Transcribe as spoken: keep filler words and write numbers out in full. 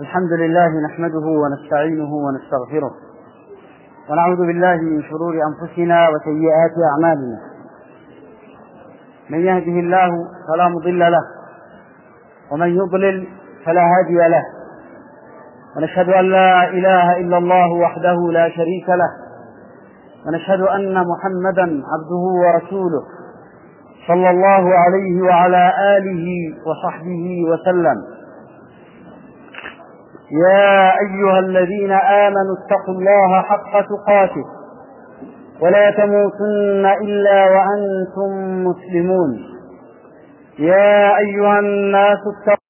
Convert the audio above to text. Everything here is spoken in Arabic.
الحمد لله نحمده ونستعينه ونستغفره ونعوذ بالله من شرور أنفسنا وسيئات أعمالنا. من يهده الله فلا مضل له ومن يضلل فلا هادي له، ونشهد أن لا إله إلا الله وحده لا شريك له، ونشهد أن محمدا عبده ورسوله صلى الله عليه وعلى آله وصحبه وسلم. يا أيها الذين آمنوا اتقوا الله حق تقاته ولا تموتن إلا وأنتم مسلمون. يا أيها الناس اتقوا